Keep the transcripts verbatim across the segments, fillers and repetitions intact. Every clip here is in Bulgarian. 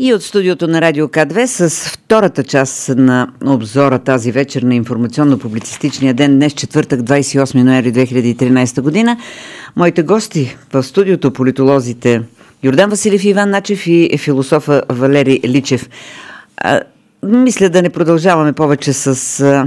И от студиото на Радио К две с втората част на обзора тази вечер на информационно-публицистичния ден, днес четвъртък, двадесет и осми ноември две хиляди и тринадесета година. Моите гости в студиото, политолозите Йордан Василев и Иван Начев и философа Валери Личев. А, мисля да не продължаваме повече с а,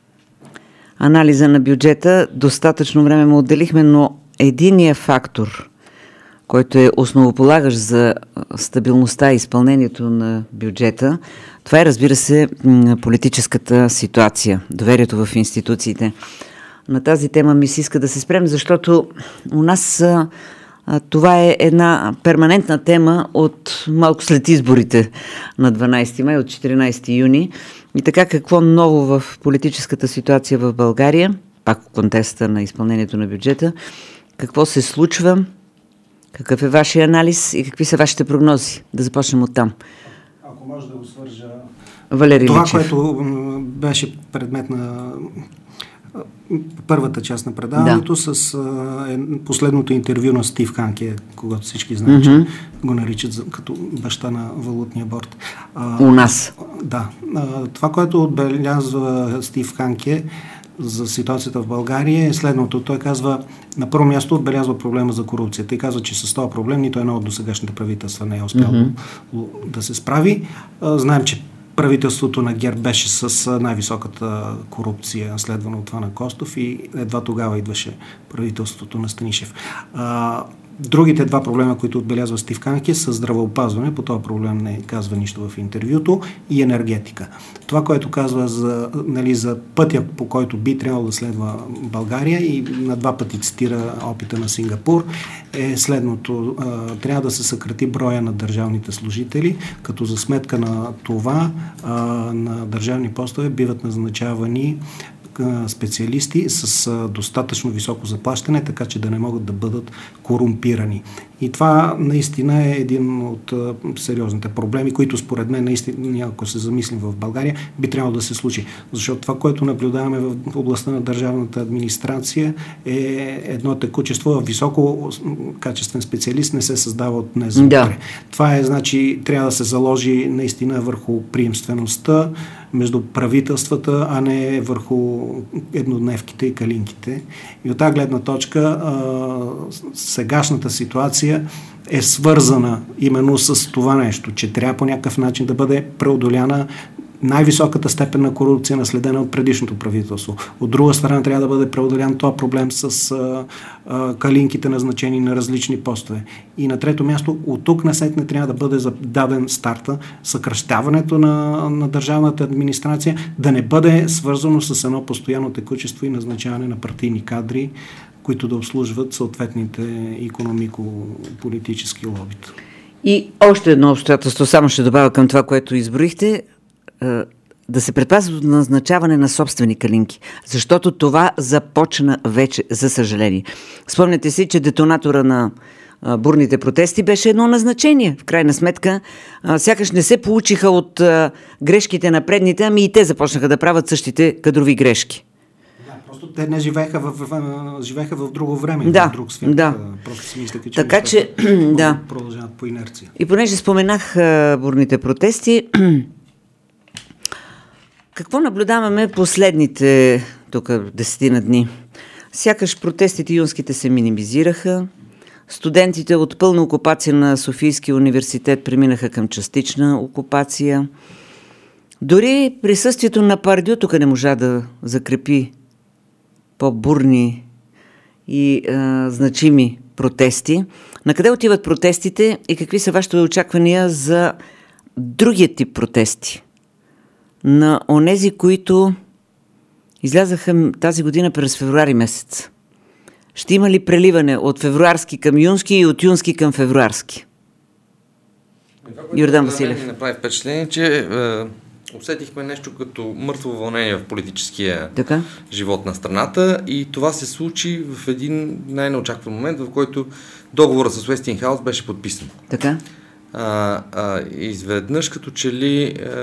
анализа на бюджета. Достатъчно време му отделихме, но единият фактор, който е основополагащ за стабилността и изпълнението на бюджета, това е, разбира се, политическата ситуация, доверието в институциите. На тази тема ми се иска да се спрем, защото у нас а, това е една перманентна тема от малко след изборите на дванадесети май, от четиринадесети юни. И така, какво ново в политическата ситуация в България, пак в контекста на изпълнението на бюджета, какво се случва, какъв е вашия анализ и какви са вашите прогнози? Да започнем от там. Ако може да го свържа... Валери Това, Личев. което беше предмет на първата част на предаването, да, с е, последното интервю на Стив Ханке, когато всички знаят, mm-hmm. че го наричат за, като баща на валутния борд. А, У нас. Да. А, това, което отбелязва Стив Ханке за ситуацията в България е следното. Той казва, на първо място отбелязва проблема за корупцията и казва, че с този проблем нито едно от досегашните правителства не е успяло mm-hmm. да се справи. А, знаем, че правителството на ГЕРБ беше с най-високата корупция, следвано от това на Костов, и едва тогава идваше правителството на Станишев. А, другите два проблема, които отбелязва Стив Ханке, са здравеопазване, по този проблем не казва нищо в интервюто, и енергетика. Това, което казва за, нали, за пътя, по който би трябвало да следва България, и на два пъти цитира опита на Сингапур, е следното. А, трябва да се съкрати броя на държавните служители, като за сметка на това а, на държавни постове биват назначавани специалисти с достатъчно високо заплащане, така че да не могат да бъдат корумпирани. И това наистина е един от сериозните проблеми, които според мен наистина, ако се замислим в България, би трябвало да се случи. Защото това, което наблюдаваме в областта на държавната администрация, е едно текучество. Високо качествен специалист не се създава от днес за утре. Да. Това е, значи, трябва да се заложи наистина върху приемствеността между правителствата, а не върху еднодневките и калинките. И от тази гледна точка а, сегашната ситуация е свързана именно с това нещо, че трябва по някакъв начин да бъде преодоляна най-високата степен на корупция, наследена от предишното правителство. От друга страна трябва да бъде преодолян този проблем с а, а, калинките, назначени на различни постове. И на трето място, от тук насетне трябва да бъде даден старта, съкращаването на, на държавната администрация, да не бъде свързано с едно постоянно текучество и назначаване на партийни кадри, които да обслужват съответните икономико-политически лобита. И още едно обстоятелство, само ще добавя към това, което изброихте, да се предпазват от назначаване на собствени калинки, защото това започна вече, за съжаление. Спомняте си, че детонатора на а, бурните протести беше едно назначение. В крайна сметка, а, сякаш не се получиха от а, грешките на предните, ами и те започнаха да правят същите кадрови грешки. Да, просто те не живееха в, в, в, живееха в друго време, да, в друг свят. Да. Просто си мисля, че, така, че да. продължават по инерция. И понеже споменах а, бурните протести, какво наблюдаваме последните тук десетина дни? Сякаш протестите юнските се минимизираха, студентите от пълна окупация на Софийския университет преминаха към частична окупация. Дори присъствието на Пардю тук не можа да закрепи по-бурни и а, значими протести. На къде отиват протестите и какви са вашите очаквания за другия тип протести? На онези, които излязаха тази година през февруари месец. Ще има ли преливане от февруарски към юнски и от юнски към февруарски? Йордан Василев. Ми направи впечатление, че е, усетихме нещо като мъртво вълнение в политическия така? живот на страната, и това се случи в един най-неочакван момент, в който договорът с Уестингхаус беше подписан. Така? А, а, изведнъж като че ли а,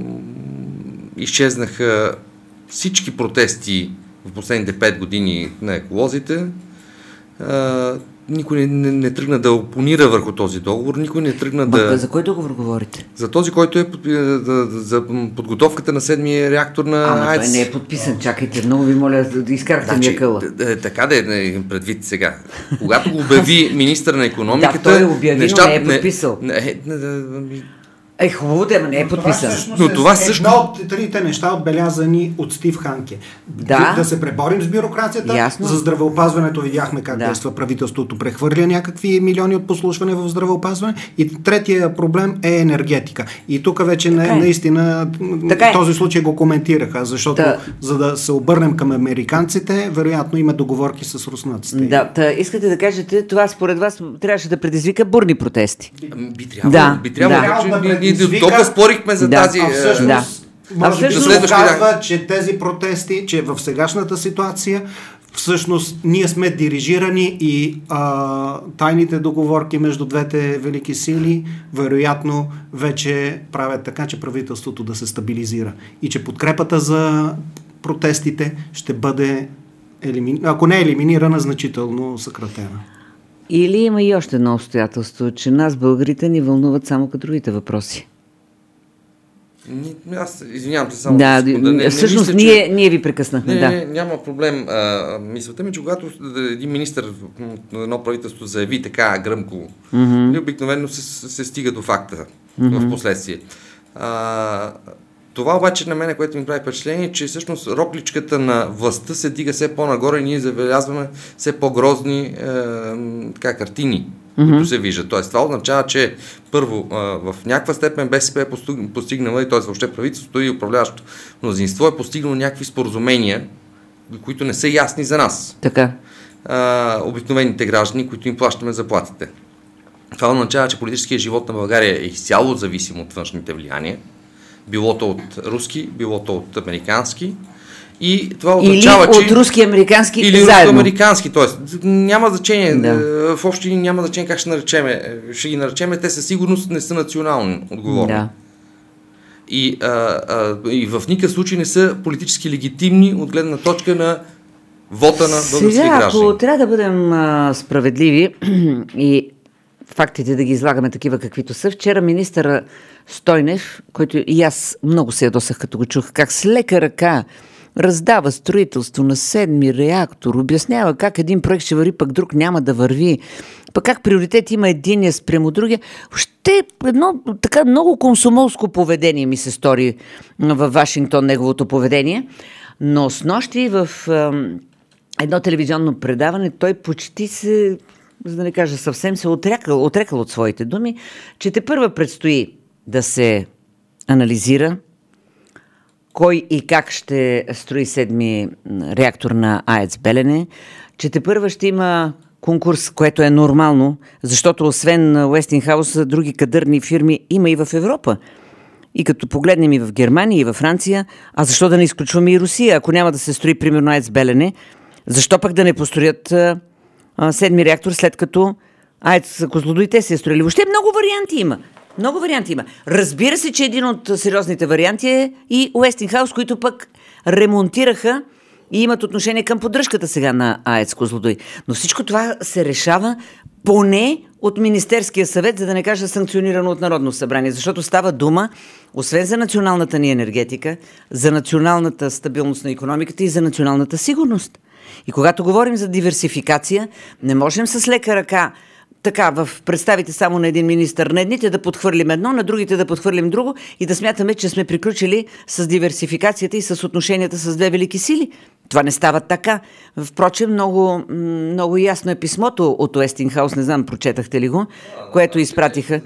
изчезнаха всички протести в последните пет години на еколозите. А, никой не, не, не тръгна да опонира върху този договор, никой не тръгна Ма, да... За кой договор говорите? За този, който е за подготовката на седмия реактор на Ама АЕЦ. той не е подписан, чакайте, много ви моля да изкарахте значи, ми къла. Така да е предвид сега. Когато го обяви министър на икономиката... Да, той обяви, неща, но не е подписал. Не, не, не, Е, хубаво да, но не е подписан. Но това също е едно от трите неща, отбелязани от Стив Ханке. Да, да се преборим с бюрокрацията. Ясно. За здравеопазването видяхме как да. действа правителството, прехвърля някакви милиони от послушване в здравеопазване. И третия проблем е енергетика. И тук вече не, наистина така този случай го коментираха, защото та... за да се обърнем към американците, вероятно има договорки с руснаците. Да, та, искате да кажете, това според вас трябваше да предизвика бурни протести. Би трябвало. Да, би трябвало. Да. Ние толкова спорихме за да. тази... А всъщност, да. може би се казва, че тези протести, че в сегашната ситуация всъщност ние сме дирижирани и а, тайните договорки между двете велики сили вероятно вече правят така, че правителството да се стабилизира и че подкрепата за протестите ще бъде, елими... ако не е елиминирана, значително съкратена. Или има и още едно обстоятелство, че нас, българите, ни вълнуват само кадровите въпроси. Аз извинявам се само. Да, секунда. Не, всъщност не мисля, ние, че... ние ви прекъснахме. Не, да. не, няма проблем. А, мисълта ми, че когато един министър на едно правителство заяви така гръмко, mm-hmm. обикновено се, се стига до факта mm-hmm. в последствие. А, това обаче на мен, което ми прави впечатление, че всъщност рокличката на властта се дига все по-нагоре и ние забелязваме все по-грозни е, така, картини, mm-hmm. които се виждат. Тоест, това означава, че първо, в някаква степен БСП е постигнала, и т.е. въобще правителството и управляващото мнозинство е постигнало някакви споразумения, които не са ясни за нас. Така. А, обикновените граждани, които им плащаме заплатите. Това означава, че политическият живот на България е изцяло зависим от външните влияния, билото от руски, билото от американски. И това означава, или че... от руски и американски или заедно. Или руски-американски, т.е. няма значение, да. В общи няма значение как ще наречеме. Ще ги наречеме, те със сигурност не са национално отговорни. Да. И, а, а, и в никакъв случай не са политически легитимни от гледна точка на вота на български Сега, граждани. ако трябва да бъдем а, справедливи и фактите да ги излагаме такива каквито са, вчера министър Стойнев, който и аз много се ядосах като го чух, как с лека ръка раздава строителство на седми реактор, обяснява как един проект ще върви, пък друг няма да върви, пък как приоритет има единия спрямо другия. Ще едно така много комсомолско поведение ми се стори във Вашингтон, неговото поведение, но снощи в е, едно телевизионно предаване той почти се, за да не кажа съвсем, се отрекал, отрекал от своите думи, че тепърва предстои да се анализира кой и как ще строи седми реактор на АЕЦ Белене, че тепърва ще има конкурс, което е нормално, защото освен Уестингхаус, други кадърни фирми има и в Европа. И като погледнем и в Германия, и във Франция, а защо да не изключваме и Русия? Ако няма да се строи, примерно, АЕЦ Белене, защо пък да не построят а, а, седми реактор, след като АЕЦ Козлодуй те се е строили? Въобще много варианти има. Много варианти има. Разбира се, че един от сериозните варианти е и Уестингхаус, които пък ремонтираха и имат отношение към поддръжката сега на АЕЦ Козлодуй. Но всичко това се решава поне от Министерския съвет, за да не кажа санкционирано от Народно събрание, защото става дума, освен за националната ни енергетика, за националната стабилност на икономиката и за националната сигурност. И когато говорим за диверсификация, не можем с лека ръка така, в представите само на един министър, на едните да подхвърлим едно, на другите да подхвърлим друго и да смятаме, че сме приключили с диверсификацията и с отношенията с две велики сили. Това не става така. Впрочем, много, много ясно е писмото от Уестингхаус, не знам, прочетахте ли го, което изпратиха.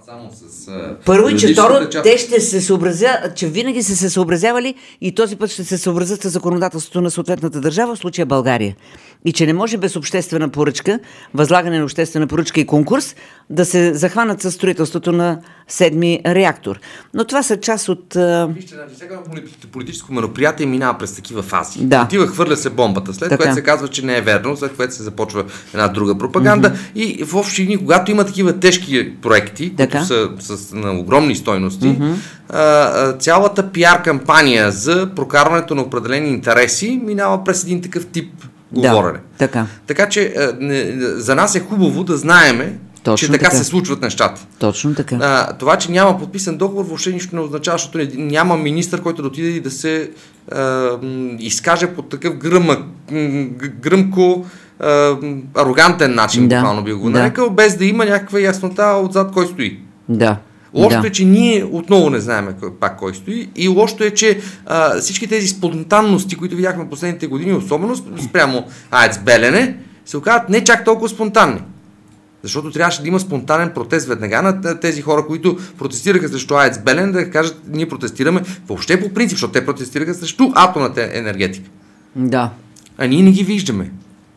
Първо и че второ, те ще се съобразят, че винаги са се съобразявали и този път ще се съобразят с законодателството на съответната държава, в случая България. И че не може без обществена поръчка, възлагане на обществена поръчка и конкурс, да се захванат със строителството на седми реактор. Но това са част от... Вижте, сега политическо мероприятие минава през такива фази. Да. Отива, хвърля се бомбата, след така. Което се казва, че не е верно, след което се започва една друга пропаганда. Mm-hmm. И в общини, когато има такива тежки проекти, така. Които са с, на огромни стойности, mm-hmm. а, цялата пиар кампания за прокарването на определени интереси минава през един такъв тип говорене. Да, така. Така че за нас е хубаво да знаеме, точно че така, така се случват нещата. Точно така. А, това, че няма подписан договор, въобще нищо не означава, защото няма министър, който да отиде и да се а, изкаже по такъв гръмък, гръмко, а, арогантен начин, да, буквално би го нарекал, да. Без да има някаква яснота отзад кой стои. Да. Лошото да. е, че ние отново не знаем пак кой стои, и лошото е, че а, всички тези спонтанности, които видяхме последните години, особено спрямо АЕЦ Белене, се оказват не чак толкова спонтанни. Защото трябваше да има спонтанен протест веднага на тези хора, които протестираха срещу АЕЦ Белене, да кажат, ние протестираме въобще по принцип, защото те протестираха срещу атомната енергетика. Да. А ние не ги виждаме.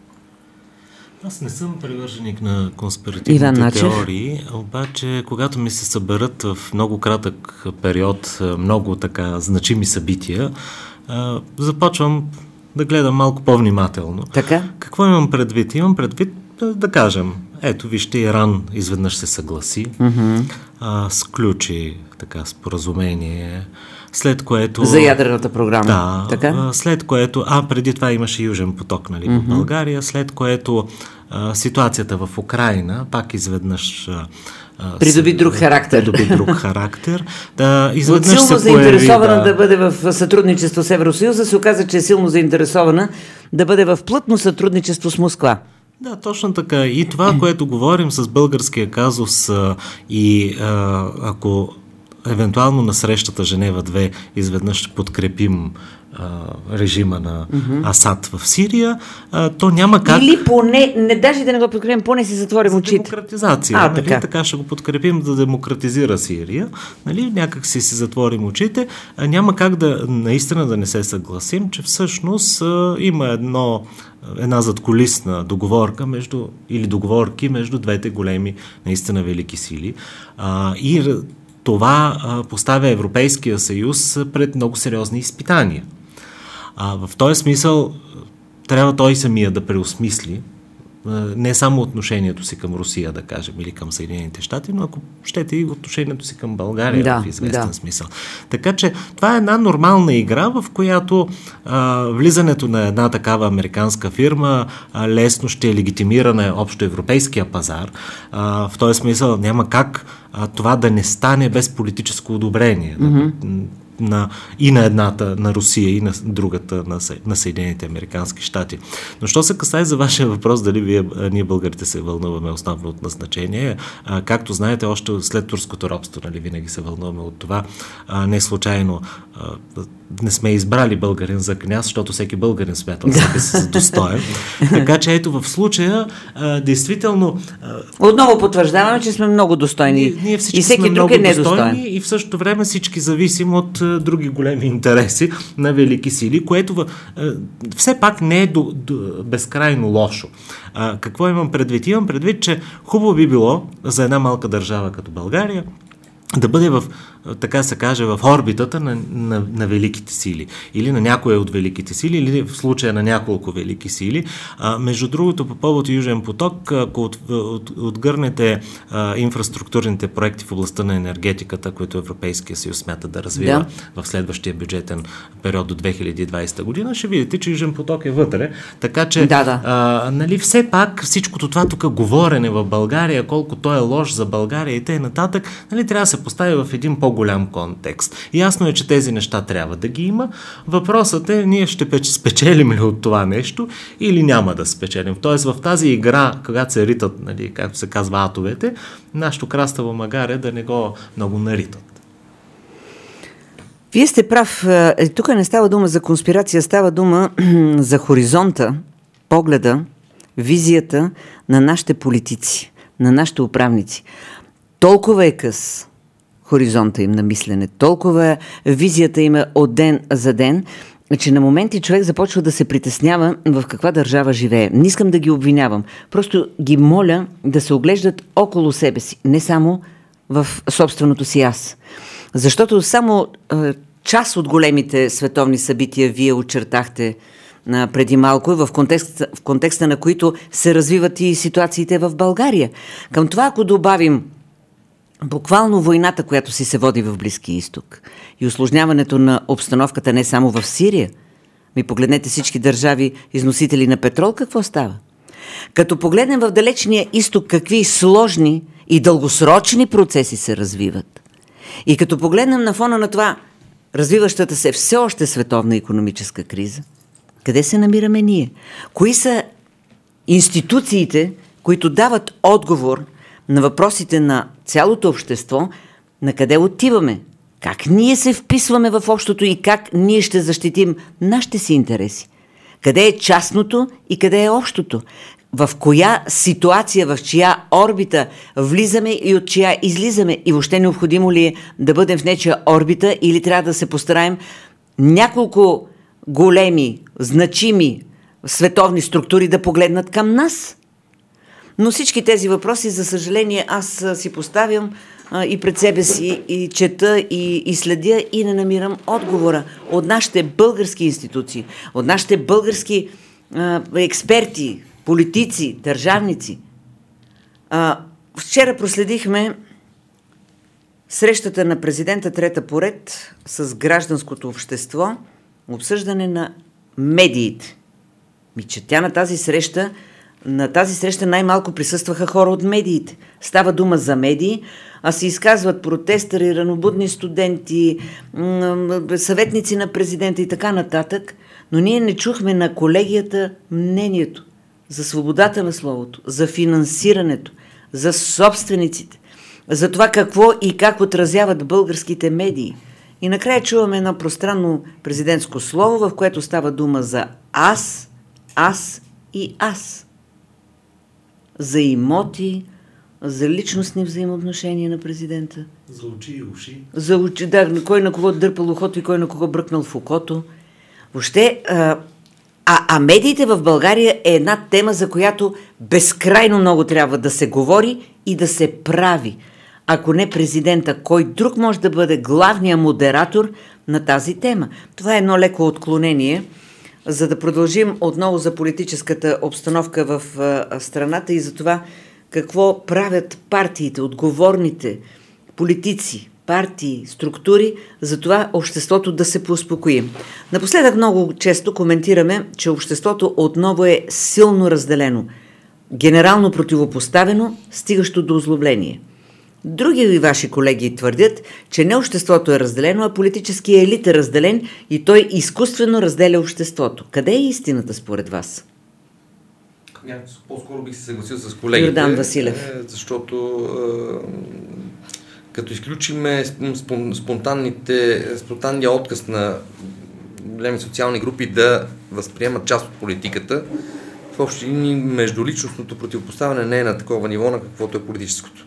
Аз не съм привърженик на конспиративните теории, обаче когато ми се съберат в много кратък период много така значими събития, започвам да гледам малко по-внимателно. Така? Какво имам предвид? Имам предвид, да кажем, ето вижте, Иран изведнъж се съгласи, mm-hmm. а, сключи така споразумение, след което... За ядрената програма. Да, така? След което... А, преди това имаше Южен поток, нали, mm-hmm. в България, след което а, ситуацията в Украйна пак изведнъж... А, придоби друг характер. Придоби друг характер. Да, изведнъж От силно се заинтересована появи, да... да бъде в сътрудничество с Евросъюза, се оказа, че е силно заинтересована да бъде в плътно сътрудничество с Москва. Да, точно така. И това, което говорим с българския казус а, и а, ако евентуално на срещата Женева две изведнъж ще подкрепим а, режима на mm-hmm. Асад в Сирия, а, то няма как... Или поне, не даже да не го подкрепим, поне си затворим очите. Демократизация. А, нали? така. така ще го подкрепим да демократизира Сирия. Нали? Някак си си затворим очите. А, няма как да наистина да не се съгласим, че всъщност а, има едно една задкулисна договорка между, или договорки между двете големи, наистина велики сили. А, и това а, поставя Европейския съюз пред много сериозни изпитания. А, в този смисъл трябва той самия да преосмисли не само отношението си към Русия, да кажем, или към Съединените щати, но ако щете и отношението си към България да, в известен да. смисъл. Така че това е една нормална игра, в която а, влизането на една такава американска фирма а, лесно ще легитимира на общоевропейския пазар. А, в този смисъл няма как а, това да не стане без политическо одобрение. Mm-hmm. На, и на едната, на Русия, и на другата, на, на Съединените американски щати. Но що се касае за вашия въпрос, дали вие, ние българите се вълнуваме основно от назначение, а, както знаете, още след турското робство, нали, винаги се вълнуваме от това. А, не случайно а, не сме избрали българин за княз, защото всеки българин смята себе си за достоен. Така че ето в случая, а, действително... А, отново потвърждаваме, че сме много достойни. Ние, ние всички и всеки сме друг много е недостоен. достойни и в същото време всички зависим от а, други големи интереси на велики сили, което а, все пак не е до, до, безкрайно лошо. А, какво имам предвид? Имам предвид, че хубаво би било за една малка държава като България да бъде в, така се каже, в орбитата на, на, на великите сили. Или на някоя от великите сили, или в случая на няколко велики сили. А, между другото, по повод Южен поток, ако от, от, отгърнете а, инфраструктурните проекти в областта на енергетиката, които Европейския съюз смята да развива да. в следващия бюджетен период до две хиляди и двадесета година, ще видите, че Южен поток е вътре. Така че, да, да. А, нали, все пак всичкото това тук говорене в България, колко той е лош за България и т.н. нали, трябва да се постави в един по-голям контекст. Ясно е, че тези неща трябва да ги има. Въпросът е, ние ще спечелим ли от това нещо или няма да спечелим. Тоест в тази игра, когато се ритат, нали, както се казва, атовете, нашето краставо магаре да не го много наритат. Вие сте прав. Тук не става дума за конспирация, става дума за хоризонта, погледа, визията на нашите политици, на нашите управници. Толкова е къс хоризонта им на мислене, толкова визията им е от ден за ден, че на моменти човек започва да се притеснява в каква държава живее. Не искам да ги обвинявам, просто ги моля да се оглеждат около себе си, не само в собственото си аз. Защото само е, част от големите световни събития вие очертахте е, преди малко, в контекста, в контекста на които се развиват и ситуациите в България. Към това, ако добавим буквално войната, която си се води в Близкия изток и усложняването на обстановката не само в Сирия, Ми погледнете всички държави, износители на петрол, какво става? Като погледнем в далечния изток какви сложни и дългосрочни процеси се развиват, и като погледнем на фона на това развиващата се все още световна икономическа криза, къде се намираме ние? Кои са институциите, които дават отговор на въпросите на цялото общество, на къде отиваме? Как ние се вписваме в общото и как ние ще защитим нашите си интереси? Къде е частното и къде е общото? В коя ситуация, в чия орбита влизаме и от чия излизаме? И въобще необходимо ли е да бъдем в нечия орбита или трябва да се постараем няколко големи, значими световни структури да погледнат към нас? Но всички тези въпроси, за съжаление, аз си поставям а, и пред себе си, и чета, и, и следя, и не намирам отговора от нашите български институции, от нашите български а, експерти, политици, държавници. А, вчера проследихме срещата на президента трета поред с гражданското общество, обсъждане на медиите. Ми четя на тази среща, на тази среща най-малко присъстваха хора от медиите. Става дума за медии, а се изказват протестъри, ранобудни студенти, съветници на президента и така нататък, но ние не чухме на колегията мнението за свободата на словото, за финансирането, за собствениците, за това какво и как отразяват българските медии. И накрая чуваме едно пространно президентско слово, в което става дума за аз, аз и аз. За имоти, за личностни взаимоотношения на президента. За очи и уши. За очи, да, кой на кого дърпал ухото и кой на кого бръкнал в окото. Въобще, а, а, а медиите в България е една тема, за която безкрайно много трябва да се говори и да се прави. Ако не президента, кой друг може да бъде главният модератор на тази тема? Това е едно леко отклонение, за да продължим отново за политическата обстановка в а, страната и за това какво правят партиите, отговорните политици, партии, структури, за това обществото да се поуспокои. Напоследък много често коментираме, че обществото отново е силно разделено, генерално противопоставено, стигащо до озлобление. Други ви ваши колеги твърдят, че не обществото е разделено, а политическият елит е разделен и той изкуствено разделя обществото. Къде е истината според вас? По-скоро бих се съгласил с колегите. Йордан Василев. Защото като изключиме спонтанните, спонтанния отказ на големи социални групи да възприемат част от политиката, в общи линии междуличностното противопоставяне не е на такова ниво, на каквото е политическото.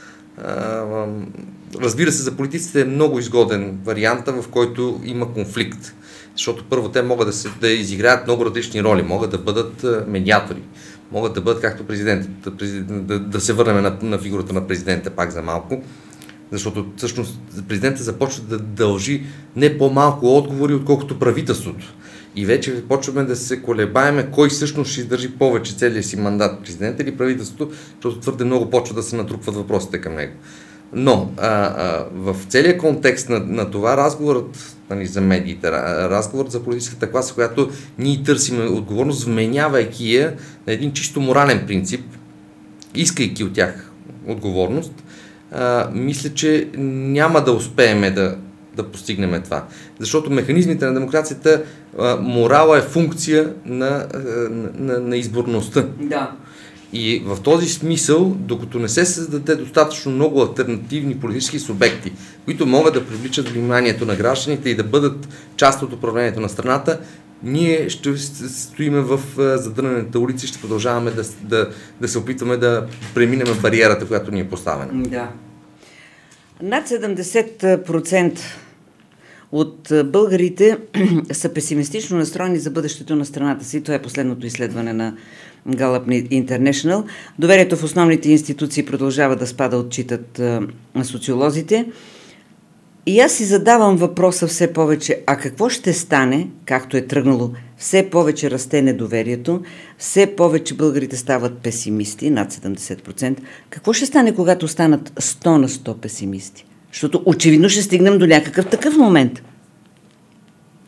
Разбира се, за политиците е много изгоден варианта, в който има конфликт. Защото първо те могат да, се, да изиграят много различни роли, могат да бъдат медиатори, могат да бъдат както президент, да, да, да се върнем на, на фигурата на президента пак за малко, защото всъщност президентът започва да дължи не по-малко отговори, отколкото правителството. И вече почваме да се колебаеме кой всъщност ще издържи повече целия си мандат, президента или правителството, защото твърде много почва да се натрупват въпросите към него. Но а, а, в целия контекст на, на това разговорът, нали, за медиите, разговорът за политическата класа, която ние търсим отговорност, вменявайки я на един чисто морален принцип, искайки от тях отговорност, а, мисля, че няма да успеем да, да постигнем това. Защото механизмите на демокрацията, а, морала е функция на, на, на, на изборността. Да. И в този смисъл, докато не се създаде достатъчно много алтернативни политически субекти, които могат да привличат вниманието на гражданите и да бъдат част от управлението на страната, ние ще стоиме в задънената улица и ще продължаваме да, да, да се опитваме да преминем бариерата, която ни е поставена. Да. Над седемдесет процента от българите са песимистично настроени за бъдещето на страната си. Това е последното изследване на Gallup International. Доверието в основните институции продължава да спада, отчитат а, социолозите. И аз си задавам въпроса все повече, а какво ще стане, както е тръгнало, все повече расте недоверието, все повече българите стават песимисти, над седемдесет процента. Какво ще стане, когато станат сто на сто песимисти? Защото очевидно ще стигнем до някакъв такъв момент.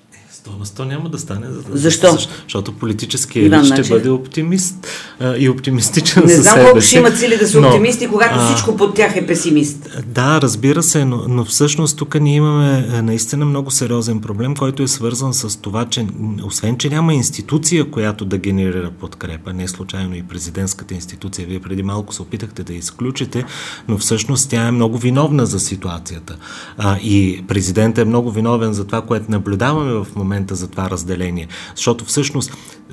сто на сто няма да стане. Защо? Защото политическият елит ще бъде оптимист а, и оптимистичен със себе си. Не знам колко ще имат сили да са но, оптимисти, когато а, всичко под тях е песимист. Да, разбира се, но, но всъщност тук ние имаме наистина много сериозен проблем, който е свързан с това, че освен, че няма институция, която да генерира подкрепа, не случайно и президентската институция, вие преди малко се опитахте да изключите, но всъщност тя е много виновна за ситуацията. А, и президентът е много виновен за това, което наблюдаваме в момента, за това разделение. Защото всъщност,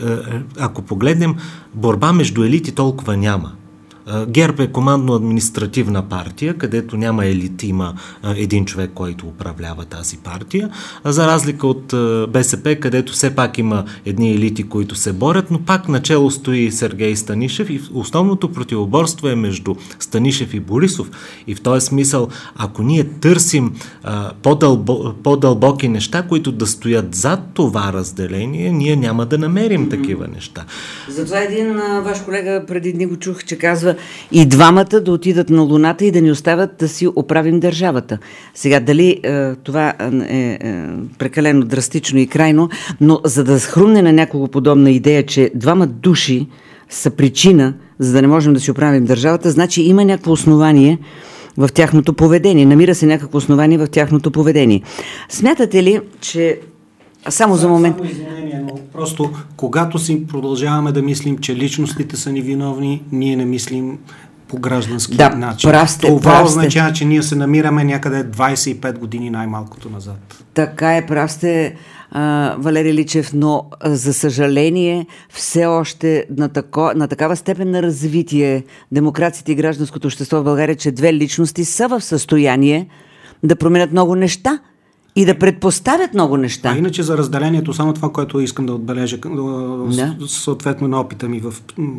ако погледнем, борба между елити толкова няма. ГЕРБ е командно-административна партия, където няма елит, има един човек, който управлява тази партия, а за разлика от БСП, където все пак има едни елити, които се борят, но пак начело стои Сергей Станишев и основното противоборство е между Станишев и Борисов. И в този смисъл, ако ние търсим а, по-дълбо, по-дълбоки неща, които да стоят зад това разделение, ние няма да намерим mm-hmm. такива неща. Затова един а, ваш колега преди дни го чух, че казва и двамата да отидат на Луната и да ни оставят да си оправим държавата. Сега, дали е, това е, е прекалено драстично и крайно, но за да хрумне на някого подобна идея, че двама души са причина, за да не можем да си оправим държавата, значи има някакво основание в тяхното поведение. Намира се някакво основание в тяхното поведение. Смятате ли, че само за момент... Само извинение, но просто когато си продължаваме да мислим, че личностите са ни виновни, ние не мислим по граждански да, начин. Прав сте, Това прав означава, че ние се намираме някъде двайсет и пет години най-малкото назад. Така е, прав сте, а, Валери Личев, но за съжаление все още на, тако, на такава степен на развитие демокрацията и гражданското общество в България, че две личности са в състояние да променят много неща и да предпоставят много неща. А иначе за разделението, само това, което искам да отбележа, да. съответно на опита ми в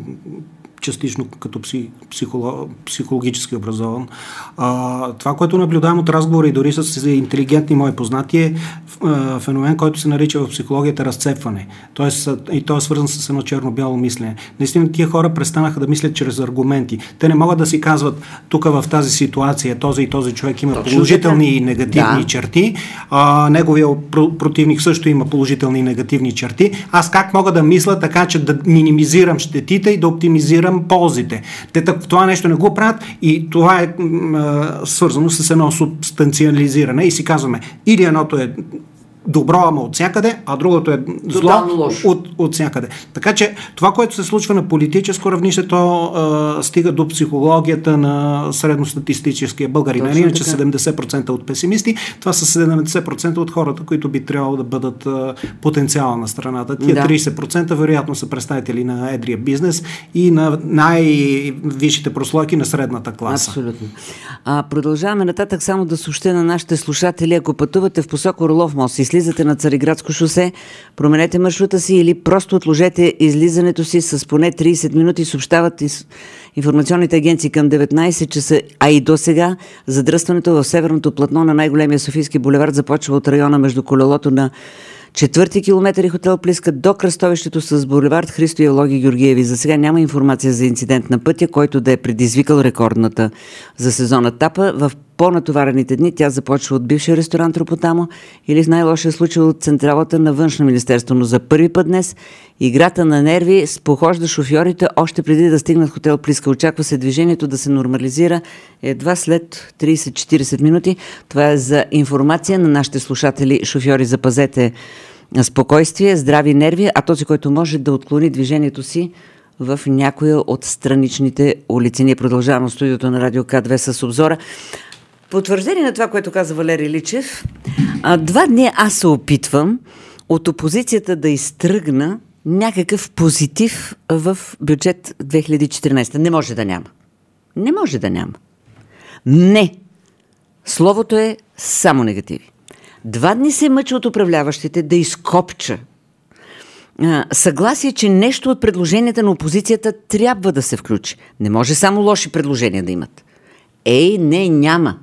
частично като психолог, психологически образован. А, това, което наблюдавам от разговори дори с интелигентни мои познати е а, феномен, който се нарича в психологията разцепване. Тоест, и то е свързан с едно черно-бяло мислене. Наистина тия хора престанаха да мислят чрез аргументи. Те не могат да си казват, тук в тази ситуация този и този човек има Точно положителни така. и негативни да. черти, а, неговия противник също има положителни и негативни черти. Аз как мога да мисля така, че да минимизирам щетите и да оптимизирам ползите. Те това нещо не го правят и това е м- свързано с едно субстанциализиране и си казваме, или едното е добро, ама от всякъде, а другото е зло от, от всякъде. Така че това, което се случва на политическо равнище, то а, стига до психологията на средностатистическия българин. Иначе седемдесет процента от песимисти, това са седемдесет процента от хората, които би трябвало да бъдат а, потенциала на страната. Тия да. трийсет процента вероятно са представители на едрия бизнес и на най-висшите прослойки на средната класа. Абсолютно. А, продължаваме нататък само да съобщя на нашите слушатели, ако пътувате в посока Орлов мост и слизате на Цариградско шосе, променете маршрута си или просто отложете излизането си с поне трийсет минути, съобщават информационните агенции към деветнайсет часа, а и до сега задръстването в северното платно на най-големия Софийски булевард започва от района между колелото на четвърти километър и хотел Плиска до кръстовището с булевард Христо Евлоги Георгиеви. За сега няма информация за инцидент на пътя, който да е предизвикал рекордната за сезона тапа. В по-натоварените дни тя започва от бившия ресторант Ропотамо или в най-лошия случай от централата на Външно министерство. Но за първи път днес играта на нерви спохожда шофьорите още преди да стигнат хотел Плиска. Очаква се движението да се нормализира едва след трийсет-четирийсет минути. Това е за информация на нашите слушатели. Шофьори, запазете спокойствие, здрави нерви, а този, който може да отклони движението си в някоя от страничните улици. Ние продължаваме в студиото на Радио К две с обзора. Потвърждение на това, което каза Валери Личев, а, два дни аз се опитвам от опозицията да изтръгна някакъв позитив в бюджет две хиляди и четиринайсета. Не може да няма. Не може да няма. Не. Словото е само негативи. Два дни се мъча от управляващите да изкопча а, съгласие, че нещо от предложенията на опозицията трябва да се включи. Не може само лоши предложения да имат. Ей, не, няма.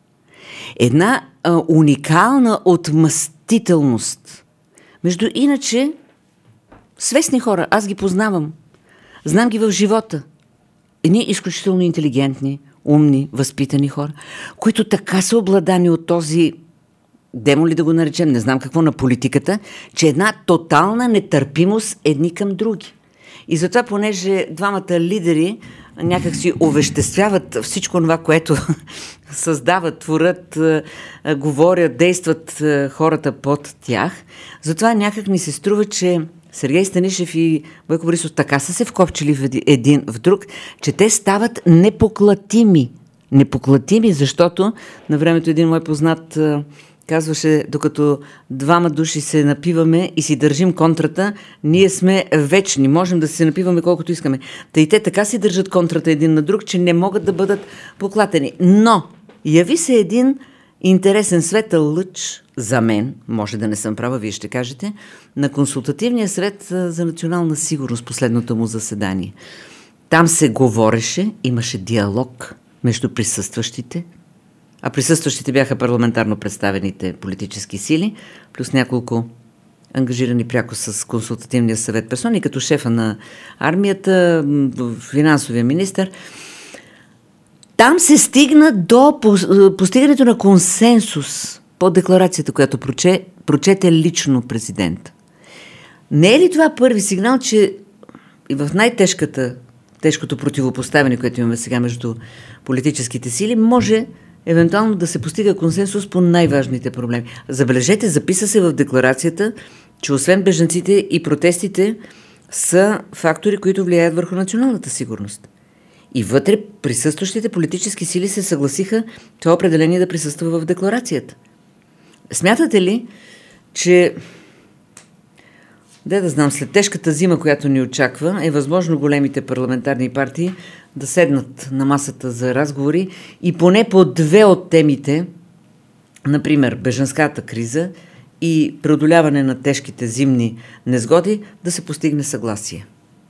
Една а, уникална отмъстителност. Между иначе свестни хора, аз ги познавам. Знам ги в живота. Едни изключително интелигентни, умни, възпитани хора, които така са обладани от този демо ли да го наречем, не знам какво, на политиката, че една тотална нетърпимост едни към други. И затова, понеже двамата лидери някак си овеществяват всичко това, което създават, творят, говорят, действат хората под тях, затова някак ни се струва, че Сергей Станишев и Бойко Борисов така са се вкопчили в един в друг, че те стават непоклатими. Непоклатими, защото на времето един мой познат казваше, докато двама души се напиваме и си държим контрата, ние сме вечни, можем да се напиваме колкото искаме. Та и те така си държат контрата един на друг, че не могат да бъдат поклатени. Но яви се един интересен светъл лъч за мен, може да не съм права, вие ще кажете, на Консултативния съвет за национална сигурност, последното му заседание. Там се говореше, имаше диалог между присъстващите, а присъстващите бяха парламентарно представените политически сили, плюс няколко ангажирани пряко с Консултативния съвет персони, като шефа на армията, финансовия министър. Там се стигна до постигането на консенсус по декларацията, която проче, прочете лично президент. Не е ли това първи сигнал, че и в най-тежката тежкото противопоставяне, което имаме сега между политическите сили, може евентуално да се постига консенсус по най-важните проблеми. Забележете, записа се в декларацията, че освен бежанците и протестите са фактори, които влияят върху националната сигурност. И вътре присъстващите политически сили се съгласиха това определение да присъства в декларацията. Смятате ли, че де да знам, след тежката зима, която ни очаква, е възможно големите парламентарни партии да седнат на масата за разговори и поне по две от темите, например бежанската криза и преодоляване на тежките зимни незгоди, да се постигне съгласие?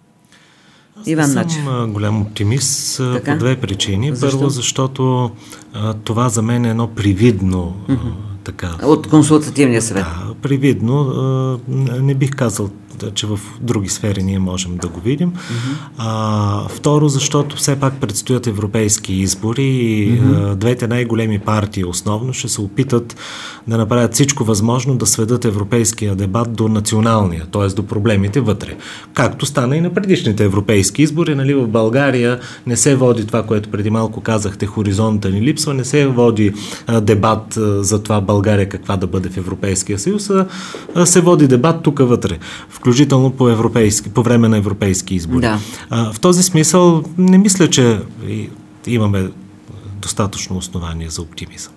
Аз Иван съм Начев. голям оптимист така? По две причини. Защо? Първо, защото а, това за мен е едно привидно mm-hmm. а, така. От Консултативния съвет. Да, привидно. А, не бих казал, че в други сфери ние можем да го видим. Mm-hmm. А, второ, защото все пак предстоят европейски избори и mm-hmm. а, двете най-големи партии основно ще се опитат да направят всичко възможно да сведат европейския дебат до националния, т.е. до проблемите вътре. Както стана и на предишните европейски избори, нали, в България не се води това, което преди малко казахте, хоризонта ни липсва, не се води а, дебат а, за това България каква да бъде в Европейския съюз, а, а се води дебат тук вътре, включително по, европейски, по време на европейски избори. Да. А, в този смисъл не мисля, че имаме достатъчно основание за оптимизъм.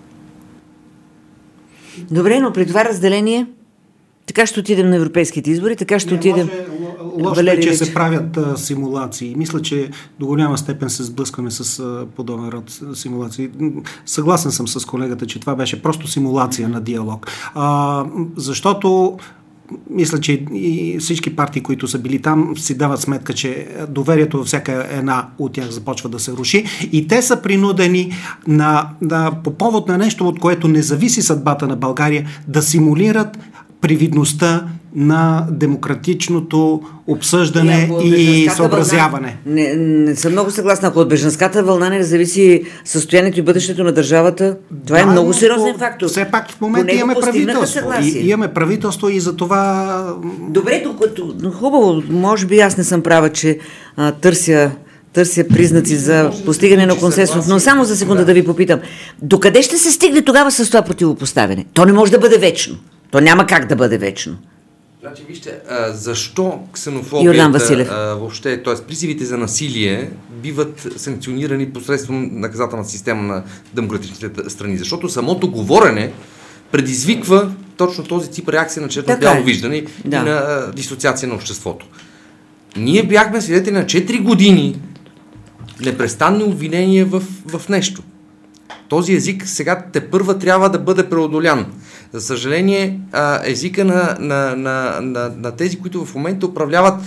Добре, но при това разделение така ще отидем на европейските избори, така ще не, отидем... Лошо е, че се правят а, симулации. Мисля, че до голяма степен се сблъскваме с а, подобен род симулации. Съгласен съм с колегата, че това беше просто симулация на диалог. А, защото мисля, че и всички партии, които са били там, си дават сметка, че доверието във всяка една от тях започва да се руши и те са принудени на, на, по повод на нещо, от което не зависи съдбата на България, да симулират привидността на демократичното обсъждане и, и съобразяване. Вълна, не, не съм много съгласна. Ако от бежанската вълна не зависи състоянието и бъдещето на държавата, това да, е много сериозен фактор. Все пак в момента имаме правителство. И, имаме правителство и за това... Добре, докато, хубаво, може би аз не съм права, че а, търся търся признаци за постигане на консенсус, но само за секунда да ви попитам. Докъде ще се стигне тогава с това противопоставяне? То не може да бъде вечно. То няма как да бъде вечно. Значи, вижте, а, защо ксенофобията, а, въобще, т.е. призивите за насилие биват санкционирани посредством наказателна система на демократичните страни? Защото самото говорене предизвиква точно този тип реакция на черно-бяло виждане да. и на а, дисоциация на обществото. Ние бяхме свидетели на четири години непрестанни обвинения в, в нещо. Този език сега тепърва трябва да бъде преодолян. За съжаление, езика на, на, на, на, на тези, които в момента управляват,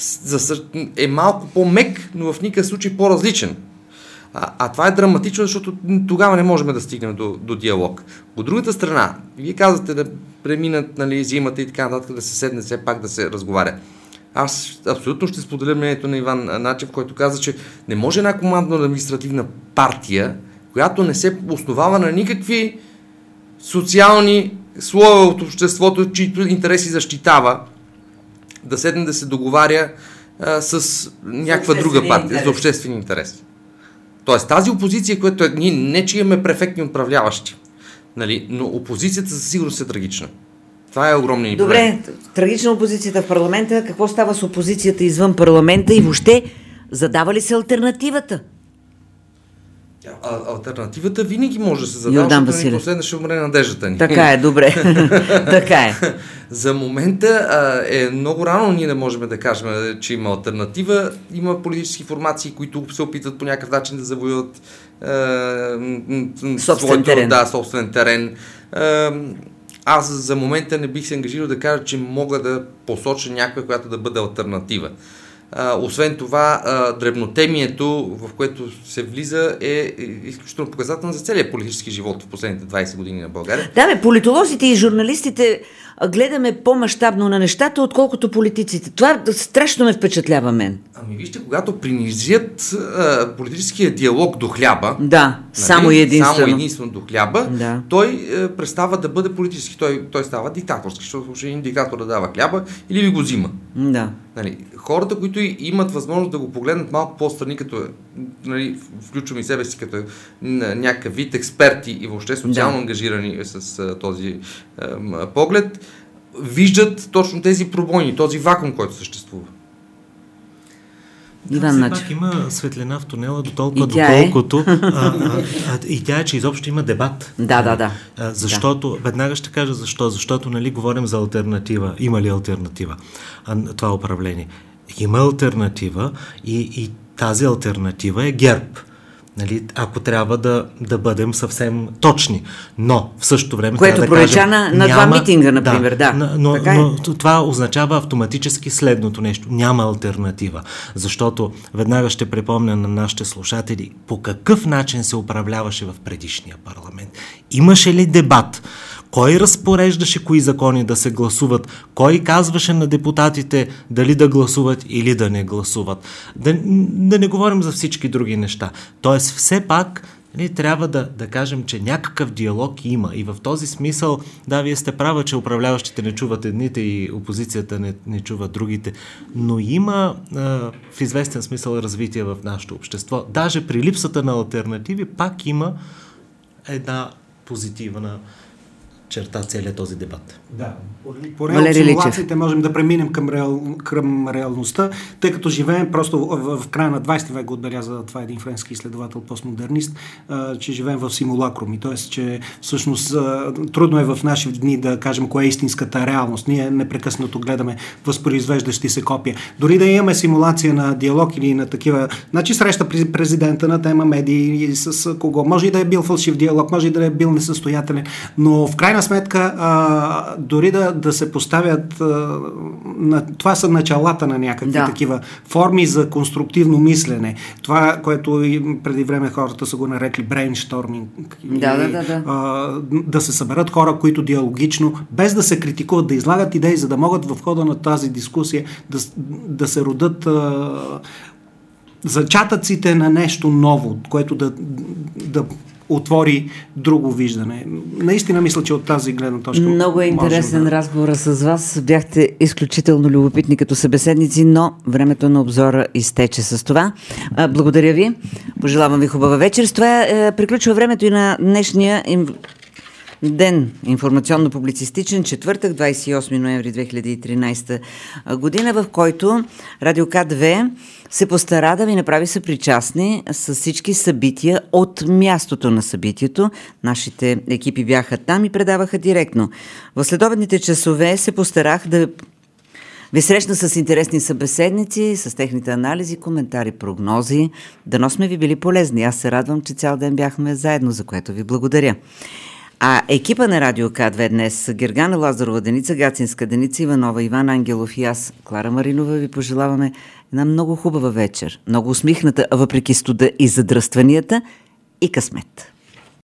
е малко по-мек, но в никакъв случай по-различен. А, а това е драматично, защото тогава не можем да стигнем до, до диалог. От другата страна, вие казвате да преминат, нали, зимата и така нататък, да се седне все пак да се разговаря. Аз абсолютно ще споделя мнението на Иван Начев, който каза, че не може една командно-административна партия, която не се основава на никакви социални слоя от обществото, чието интереси защитава, да седне да се договаря а, с някаква друга партия интерес. За обществен интерес. Тоест тази опозиция, която е, ние не че имаме префектни управляващи, нали, но опозицията със сигурност е трагична. Това е огромният проблем. Добре, трагична опозицията в парламента. Какво става с опозицията извън парламента и въобще задава ли се алтернативата? А, алтернативата винаги може да се задава, защото ни последна ще умре надеждата ни. Така е, добре. Така е. За момента а, е много рано, ние не можем да кажем, че има алтернатива. Има политически формации, които се опитват по някакъв начин да завоюват собствен терен. Да, собствен терен. А, аз за момента не бих се ангажирал да кажа, че мога да посоча някоя, която да бъде алтернатива. А, освен това, а, дребнотемието, в което се влиза, е изключително показателно за целия политически живот в последните двайсет години на България. Да, бе, политолозите и журналистите гледаме по-мащабно на нещата, отколкото политиците. Това страшно ме впечатлява мен. Ами вижте, когато принизят а, политическия диалог до хляба, да, нали, само единствено. Само единствено до хляба, да. Той е, престава да бъде политически, той, той става диктаторски, защото въобще един диктатор да дава хляба или ви го взима. Да. Нали, хората, които имат възможност да го погледнат малко по-страни, като нали, включвам и себе си като някакъв вид експерти и въобще социално да. ангажирани с а, този а, поглед, виждат точно тези пробойни, този вакуум, който съществува. Да, все пак има светлина в тунела до толкова, доколкото е. а, а, а, и тя е, че изобщо има дебат. Да, да, да. А, защото, да. веднага ще кажа защо. Защото, нали, говорим за алтернатива. Има ли алтернатива а, това управление? Има алтернатива и, и тази алтернатива е ГЕРБ. Нали, ако трябва да, да бъдем съвсем точни. Но в същото време което трябва да пролича кажем, на, на два митинга, например. Да, да. Но, но, но това означава автоматически следното нещо. Няма алтернатива. Защото веднага ще припомня на нашите слушатели по какъв начин се управляваше в предишния парламент. Имаше ли дебат? Кой разпореждаше кои закони да се гласуват? Кой казваше на депутатите дали да гласуват или да не гласуват? Да, да не говорим за всички други неща. Тоест, все пак нали, трябва да, да кажем, че някакъв диалог има. И в този смисъл, да, вие сте права, че управляващите не чуват едните и опозицията не, не чува другите. Но има а, в известен смисъл развитие в нашето общество. Даже при липсата на алтернативи пак има една позитивна черта целият този дебат. Да. По реал симулациите можем да преминем към, реал, към реалността, тъй като живеем просто в, в края на двайсети век, го отбеляза това един френски изследовател, постмодернист, а, че живеем в симулакруми. Т.е. че всъщност а, трудно е в наши дни да кажем кое е истинската реалност. Ние непрекъснато гледаме възпроизвеждащи се копия. Дори да имаме симулация на диалог или на такива, значи среща президента на тема медии и с кого. Може и да е бил фалшив диалог, може и да е бил несъстоятелен, но в крайна сметка а, дори да, да се поставят а, на, това са началата на някакви да. такива форми за конструктивно мислене. Това, което и преди време хората са го нарекли брейншторминг. Да, да, да, да. А, да се съберат хора, които диалогично, без да се критикуват, да излагат идеи, за да могат в хода на тази дискусия да, да се родат а, зачатъците на нещо ново, което да, да отвори друго виждане. Наистина мисля, че от тази гледна точка много е интересен да... разговор с вас. Бяхте изключително любопитни като събеседници, но времето на обзора изтече с това. Благодаря ви. Пожелавам ви хубава вечер. С това е, приключва времето и на днешния им... ден, информационно-публицистичен, четвъртък, двайсет и осми ноември две хиляди и тринайсета година, в който Радио К две се постара да ви направи съпричастни с всички събития от мястото на събитието. Нашите екипи бяха там и предаваха директно. В следобедните часове се постарах да ви срещна с интересни събеседници, с техните анализи, коментари, прогнози. Дано сме ви били полезни. Аз се радвам, че цял ден бяхме заедно, за което ви благодаря. А екипа на Радио К две днес, Гергана Лазарова, Деница Гацинска, Деница Иванова, Иван Ангелов и аз, Клара Маринова, ви пожелаваме една много хубава вечер, много усмихната, въпреки студа и задръстванията, и късмет.